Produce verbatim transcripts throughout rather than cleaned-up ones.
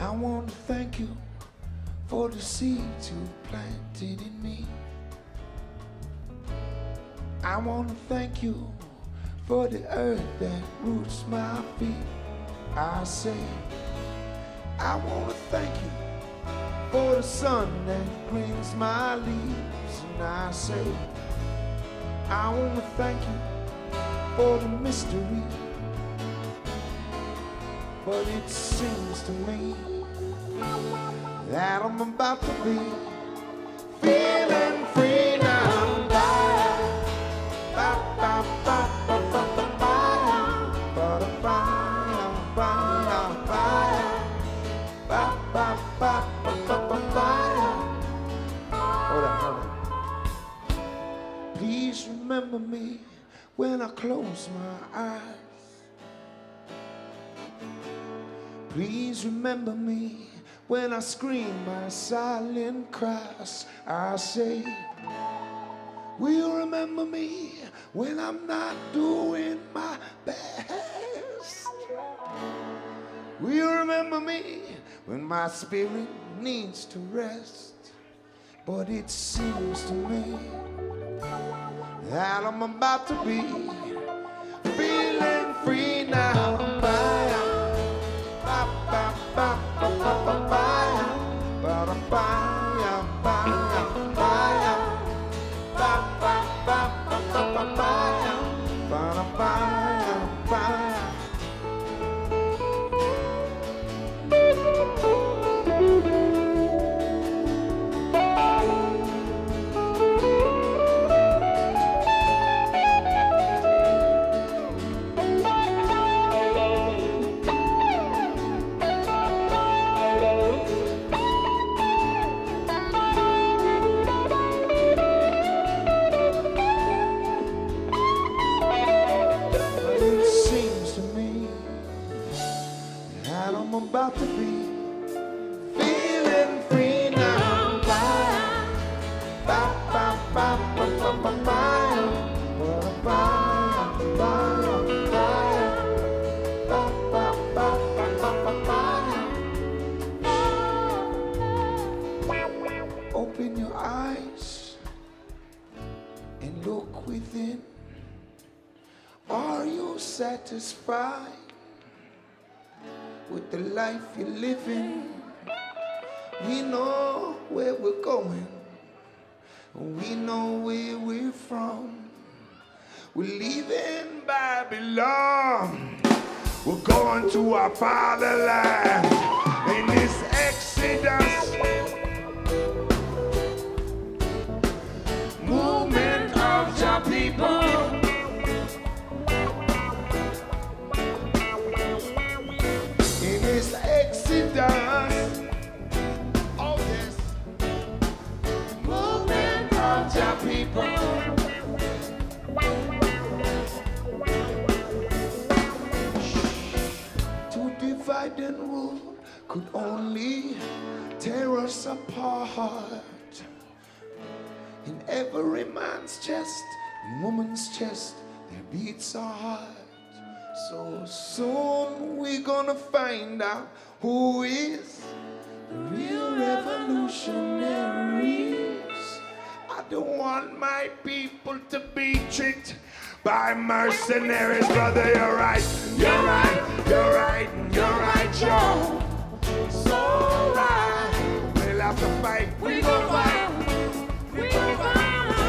I want to thank you for the seeds you planted in me. I want to thank you for the earth that roots my feet. I say, I want to thank you for the sun that greens my leaves. And I say, I want to thank you for the mystery. But it seems to me that I'm about to be feeling free now. Hold on, hold on. Please remember me when I close my eyes. Please remember me when I scream my silent cries. I say, will you remember me when I'm not doing my best? Will you remember me when my spirit needs to rest? But it seems to me that I'm about to be feeling free now. About to be feeling free now. Open your eyes and look within. Are you satisfied with the life you're living? We know where we're going. We know where we're from. We're leaving Babylon. We're going to our fatherland. In this exodus, movement of your people. Exodus, oh yes, movement of your people. To divide and rule could only tear us apart. In every man's chest, in woman's chest, there beats a heart. So soon we're gonna find out who is the real revolutionaries. I don't want my people to be tricked by mercenaries. Brother, you're right, you're right, you're right, you're right, yo. So right, we'll have to fight, we gon' fight, we gon' fight.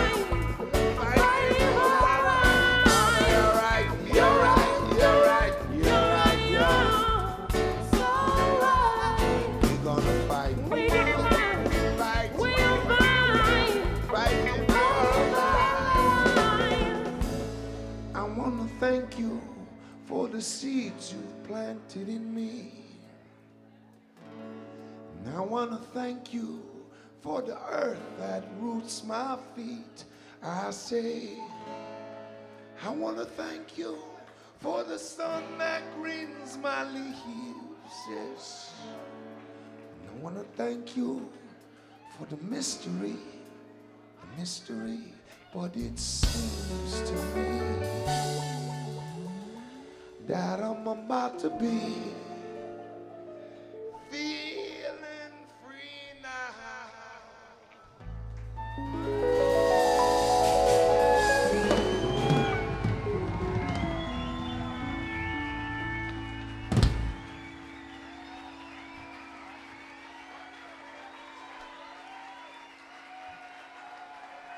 Thank you for the seeds you've planted in me. And I want to thank you for the earth that roots my feet. I say, I want to thank you for the sun that greens my leaves. Yes. And I want to thank you for the mystery, the mystery. But it seems to me that I'm about to be